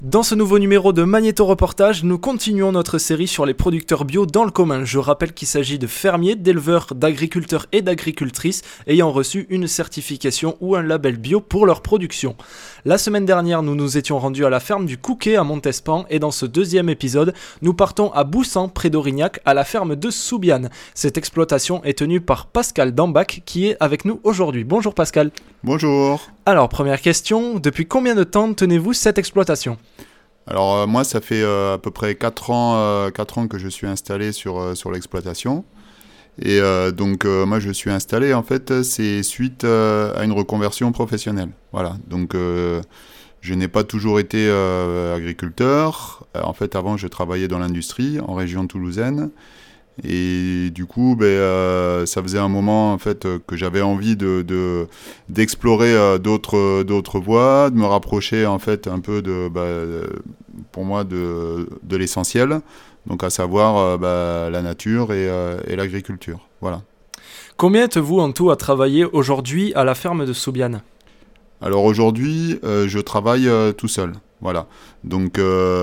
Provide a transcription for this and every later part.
Dans ce nouveau numéro de Magnéto Reportage, nous continuons notre série sur les producteurs bio dans le commun. Je rappelle qu'il s'agit de fermiers, d'éleveurs, d'agriculteurs et d'agricultrices ayant reçu une certification ou un label bio pour leur production. La semaine dernière, nous nous étions rendus à la ferme du Couquet à Montespan et dans ce deuxième épisode, nous partons à Boussan, près d'Aurignac, à la ferme de Soubiane. Cette exploitation est tenue par Pascal Dambach qui est avec nous aujourd'hui. Bonjour Pascal. Bonjour. Alors, première question, depuis combien de temps tenez-vous cette exploitation ? Alors moi, ça fait à peu près 4 ans que je suis installé sur l'exploitation. Et donc moi, je suis installé, en fait, c'est suite à une reconversion professionnelle. Voilà, donc je n'ai pas toujours été agriculteur. En fait, avant, je travaillais dans l'industrie en région toulousaine. Et du coup, ça faisait un moment en fait que j'avais envie d'explorer d'autres voies, de me rapprocher en fait un peu pour moi de l'essentiel, donc à savoir la nature et l'agriculture. Voilà. Combien êtes-vous en tout à travailler aujourd'hui à la ferme de Soubiane ? Alors aujourd'hui, je travaille tout seul. Voilà. Donc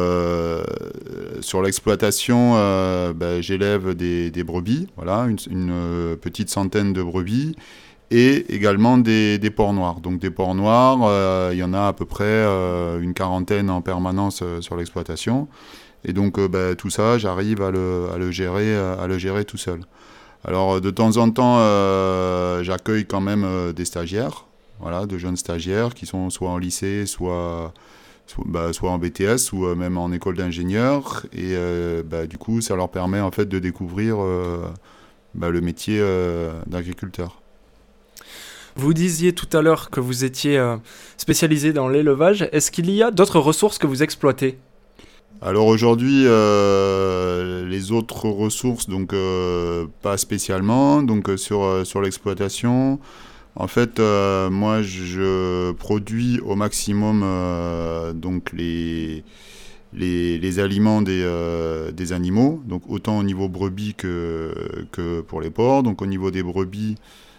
sur l'exploitation, j'élève des brebis, voilà, une petite centaine de brebis, et également des porcs noirs. Donc des porcs noirs, il y en a à peu près une quarantaine en permanence sur l'exploitation. Et donc tout ça, j'arrive à le gérer tout seul. Alors de temps en temps, j'accueille quand même des stagiaires. Voilà, de jeunes stagiaires qui sont soit en lycée, soit en BTS ou même en école d'ingénieur. Et du coup, ça leur permet en fait de découvrir le métier d'agriculteur. Vous disiez tout à l'heure que vous étiez spécialisé dans l'élevage. Est-ce qu'il y a d'autres ressources que vous exploitez ? Alors aujourd'hui, les autres ressources, donc pas spécialement. Donc sur l'exploitation, en fait, moi, je produis au maximum donc les aliments des animaux, donc autant au niveau brebis que pour les porcs. Donc au niveau des brebis,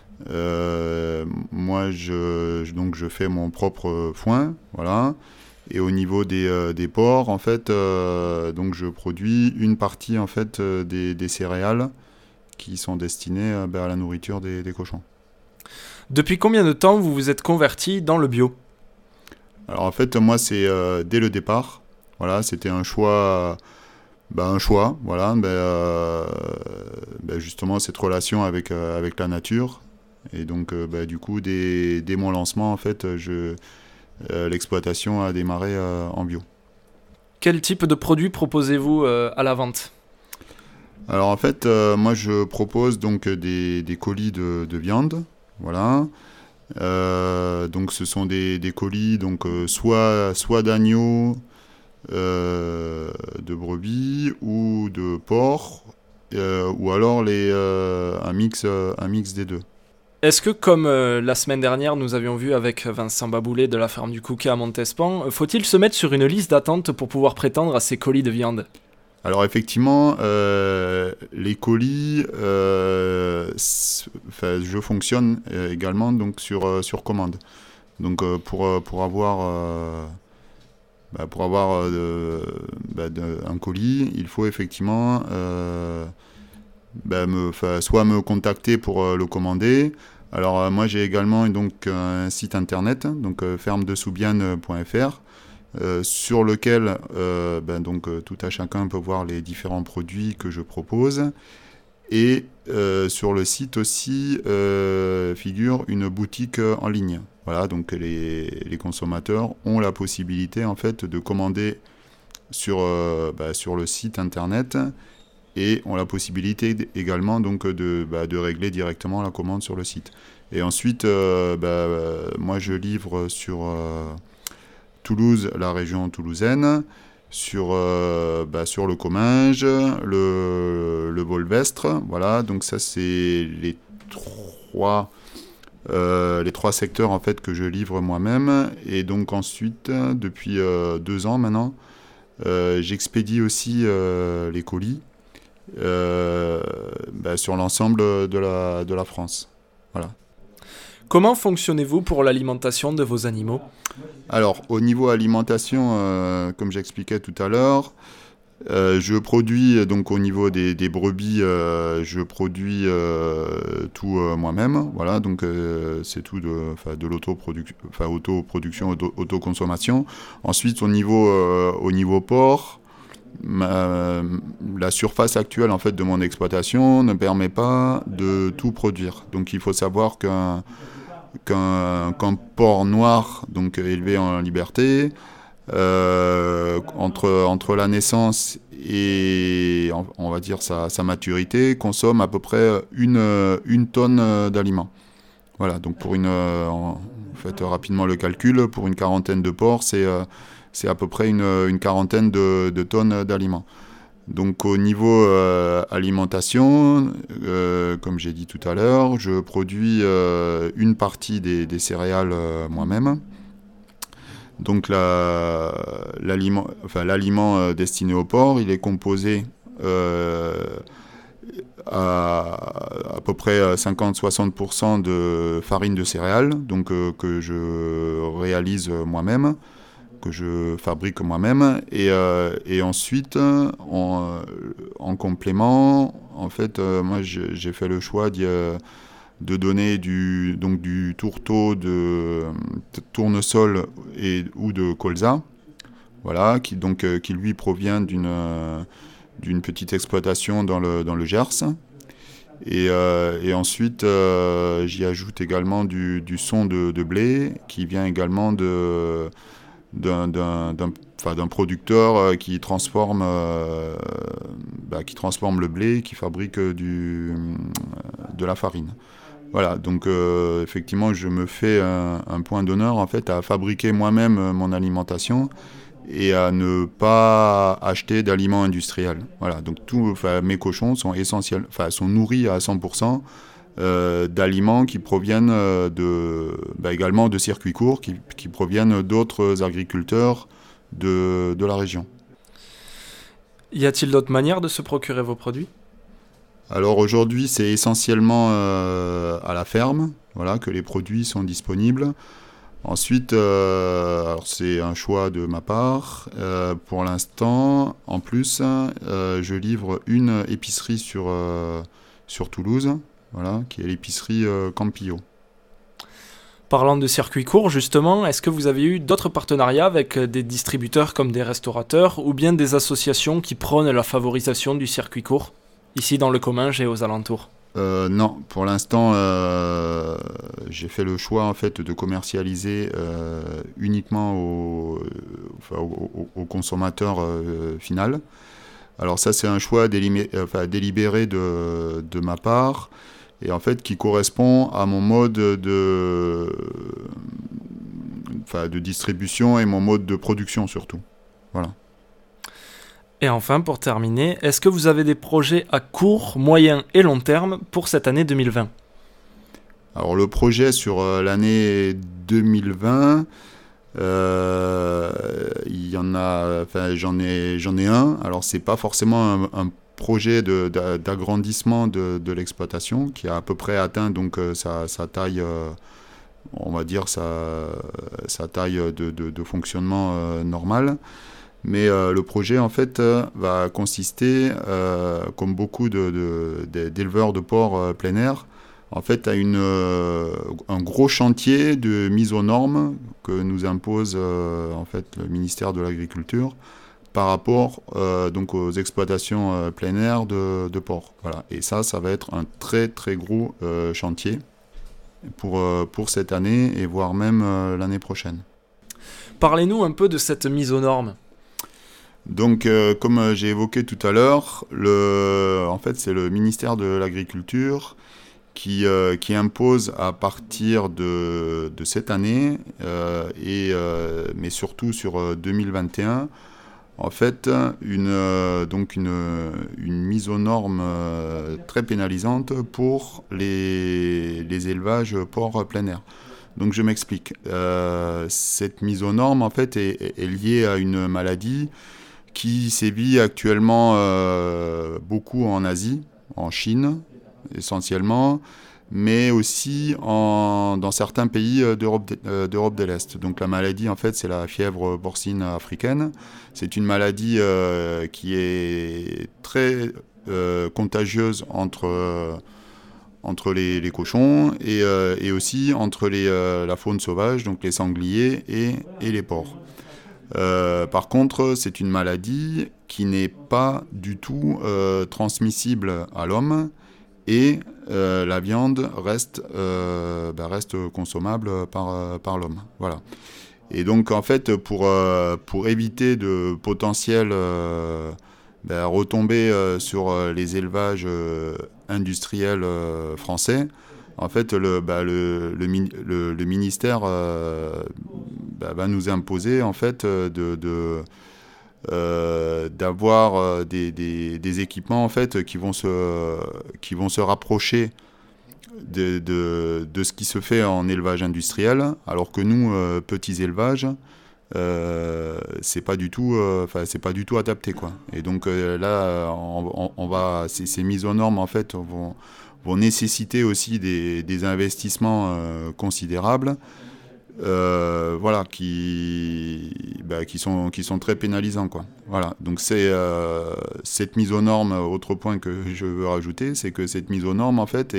moi, je fais mon propre foin, voilà. Et au niveau des porcs, en fait, donc je produis une partie en fait des céréales qui sont destinées à la nourriture des cochons. Depuis combien de temps vous vous êtes converti dans le bio ? Alors en fait, moi, c'est dès le départ. Voilà, c'était un choix. Voilà. Justement, cette relation avec la nature. Et donc, du coup, dès mon lancement, en fait, l'exploitation a démarré en bio. Quel type de produits proposez-vous à la vente ? Alors en fait, moi, je propose donc des colis de viande. Voilà. Donc ce sont des colis donc soit d'agneau, de brebis ou de porc, ou alors un mix des deux. Est-ce que, comme la semaine dernière, nous avions vu avec Vincent Baboulet de la ferme du Couquet à Montespan, faut-il se mettre sur une liste d'attente pour pouvoir prétendre à ces colis de viande ? Alors effectivement, les colis, je fonctionne également donc sur commande. Donc pour avoir un colis, il faut effectivement soit me contacter pour le commander. Alors moi j'ai également donc un site internet, donc fermedesoubiane.fr. Sur lequel tout à chacun peut voir les différents produits que je propose. Et sur le site aussi figure une boutique en ligne. Voilà, donc les consommateurs ont la possibilité en fait de commander sur le site internet et ont la possibilité également donc de régler directement la commande sur le site. Et ensuite, moi je livre sur Toulouse, la région toulousaine, sur le Comminges, le Volvestre, voilà, donc ça c'est les trois secteurs en fait que je livre moi-même. Et donc ensuite, depuis 2 ans maintenant, j'expédie aussi les colis sur l'ensemble de la France. Voilà. Comment fonctionnez-vous pour l'alimentation de vos animaux ? Alors, au niveau alimentation, comme j'expliquais tout à l'heure, je produis donc au niveau des brebis, je produis tout moi-même. Voilà, donc c'est tout de autoproduction, autoconsommation. Ensuite, au niveau porc, la surface actuelle en fait de mon exploitation ne permet pas de tout produire. Donc, il faut savoir qu'un porc noir, donc élevé en liberté, entre la naissance et on va dire sa maturité, consomme à peu près une tonne d'aliments. Voilà, donc faites rapidement le calcul, pour une quarantaine de porcs, c'est à peu près une quarantaine de tonnes d'aliments. Donc au niveau alimentation, comme j'ai dit tout à l'heure, je produis une partie des céréales moi-même. Donc l'aliment destiné au porc, il est composé à peu près 50-60% de farine de céréales, donc que je réalise moi-même, que je fabrique moi-même, et ensuite en complément, en fait, moi j'ai fait le choix de donner du tourteau, de tournesol ou de colza, voilà, qui lui provient d'une petite exploitation dans le Gers. Et ensuite, j'y ajoute également du son de blé, qui vient également d'un producteur qui transforme le blé, qui fabrique de la farine. Voilà, donc effectivement, je me fais un point d'honneur en fait à fabriquer moi-même mon alimentation et à ne pas acheter d'aliments industriels. Voilà, donc mes cochons sont sont nourris à 100% d'aliments qui proviennent également de circuits courts, qui proviennent d'autres agriculteurs de la région. Y a-t-il d'autres manières de se procurer vos produits ? Alors aujourd'hui, c'est essentiellement à la ferme, voilà, que les produits sont disponibles. Ensuite, alors c'est un choix de ma part. Pour l'instant, en plus, je livre une épicerie sur Toulouse, voilà, qui est l'épicerie Campillo. Parlant de circuits courts, justement, est-ce que vous avez eu d'autres partenariats avec des distributeurs comme des restaurateurs ou bien des associations qui prônent la favorisation du circuit court, ici dans le Comminges et aux alentours ? Non, pour l'instant, j'ai fait le choix en fait de commercialiser uniquement au consommateur final. Alors ça, c'est un choix délibéré de ma part, et en fait qui correspond à mon mode de distribution et mon mode de production surtout. Voilà. Et enfin, pour terminer, est-ce que vous avez des projets à court, moyen et long terme pour cette année 2020 ? Alors le projet sur l'année 2020, il y en a, j'en ai un. Alors c'est pas forcément un projet d'agrandissement de l'exploitation qui a à peu près atteint donc sa taille, on va dire sa taille de fonctionnement normal. Mais le projet en fait va consister, comme beaucoup d'éleveurs de porcs plein air, en fait à un gros chantier de mise aux normes que nous impose en fait le ministère de l'Agriculture par rapport donc aux exploitations plein air de porcs. Voilà. Et ça va être un très très gros chantier pour cette année et voire même l'année prochaine. Parlez-nous un peu de cette mise aux normes. Donc, comme j'ai évoqué tout à l'heure, en fait, c'est le ministère de l'Agriculture qui impose à partir de cette année, mais surtout sur 2021, en fait, une mise aux normes très pénalisante pour les élevages porcs plein air. Donc, je m'explique. Cette mise aux normes, en fait, est liée à une maladie qui sévit actuellement beaucoup en Asie, en Chine essentiellement, mais aussi dans certains pays d'Europe de l'Est. Donc la maladie, en fait, c'est la fièvre porcine africaine. C'est une maladie qui est très contagieuse entre les cochons et aussi entre la faune sauvage, donc les sangliers et les porcs. Par contre, c'est une maladie qui n'est pas du tout transmissible à l'homme et la viande reste consommable par l'homme. Voilà. Et donc, en fait, pour éviter de potentielles retombées sur les élevages industriels français, en fait, le ministère va nous imposer en fait d'avoir des équipements en fait qui vont se rapprocher de ce qui se fait en élevage industriel, alors que nous, petits élevages, c'est pas du tout adapté, quoi. Et donc là, ces mises aux normes en fait vont nécessiter aussi des investissements considérables, voilà, qui sont très pénalisants, quoi. Voilà. Donc c'est cette mise aux normes. Autre point que je veux rajouter, c'est que cette mise aux normes en fait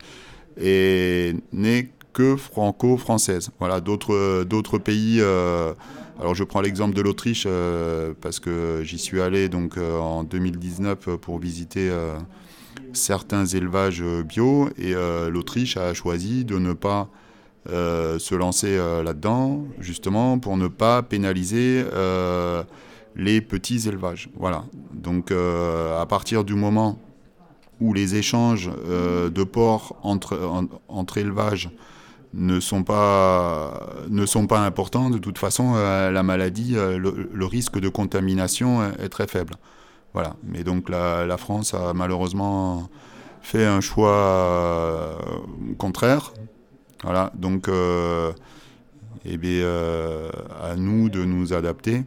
n'est que franco-française. Voilà. D'autres pays. Alors je prends l'exemple de l'Autriche parce que j'y suis allé donc en 2019 pour visiter certains élevages bio, et l'Autriche a choisi de ne pas se lancer là-dedans, justement pour ne pas pénaliser les petits élevages. Voilà. Donc à partir du moment où les échanges de porcs entre élevages ne sont pas importants, de toute façon la maladie, le risque de contamination est très faible. Voilà. Mais donc la France a malheureusement fait un choix contraire. Voilà. Donc à nous de nous adapter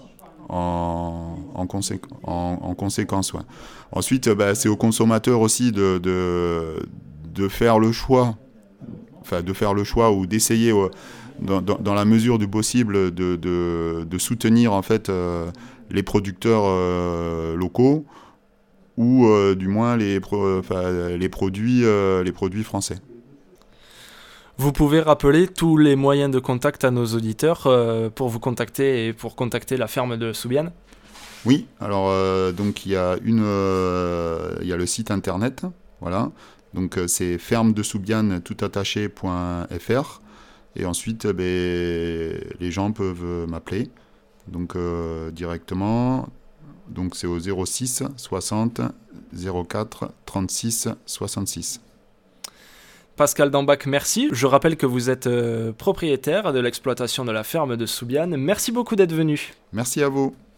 en conséquence. Ouais. Ensuite, c'est aux consommateurs aussi de faire le choix, ou d'essayer dans la mesure du possible de soutenir en fait les producteurs locaux, ou du moins les produits français. Vous pouvez rappeler tous les moyens de contact à nos auditeurs pour vous contacter et pour contacter la ferme de Soubiane? Oui, alors donc il y a le site internet, voilà. Donc c'est fermedesoubiane toutattaché.fr, et ensuite les gens peuvent m'appeler donc directement. Donc c'est au 06 60 04 36 66. Pascal Dambach, merci. Je rappelle que vous êtes propriétaire de l'exploitation de la ferme de Soubiane. Merci beaucoup d'être venu. Merci à vous.